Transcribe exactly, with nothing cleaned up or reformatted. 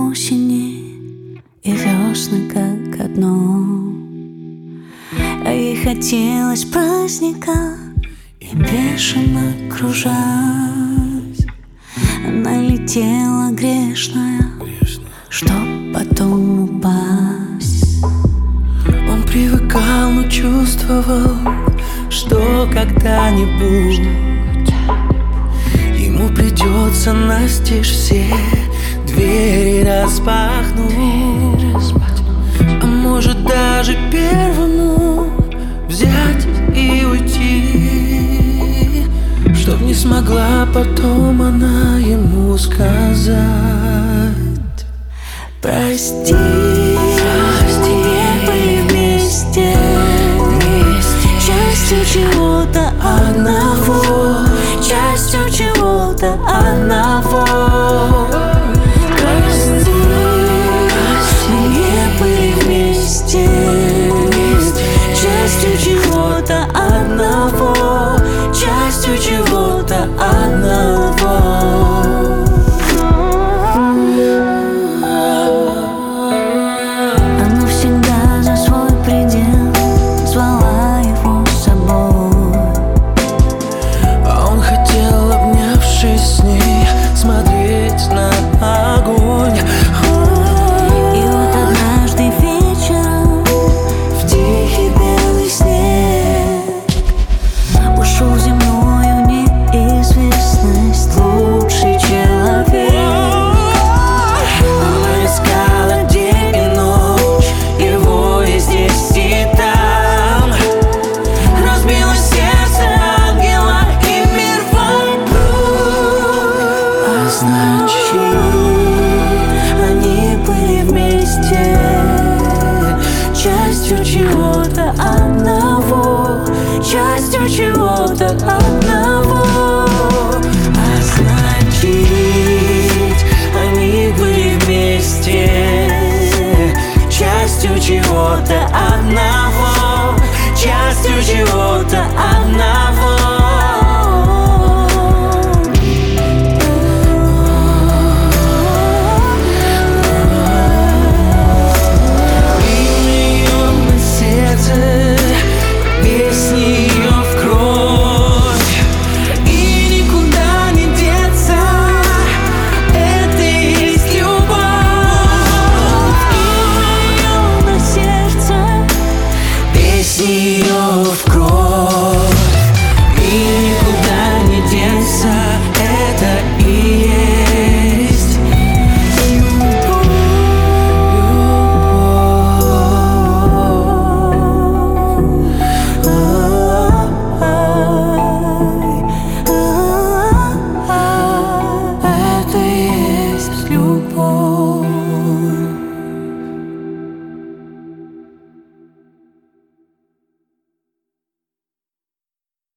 осени и весны как одно. А ей хотелось праздника, и бешено кружась она летела грешная, чтоб потом упасть. Он привыкал, но чувствовал, что когда-нибудь ему придется настежь все двери распахнуть. А может даже первому взять и уйти, чтоб не смогла потом она ему сказать: прости, прости, не были вместе, вместе, частью чего-то одного, частью чего-то одного. Прости, прости, не были вместе, вместе, частью чего-то одного, частью чего-то одного. С ней смотреть на огонь. И вот однажды вечером в тихий белый снег ушел в земную неизвестность лучший человек. Она искала день и ночь, его и здесь, и там. Разбилось сердце ангела, и мир вокруг. Значит, они были вместе, частью чего-то одного, частью чего-то одного.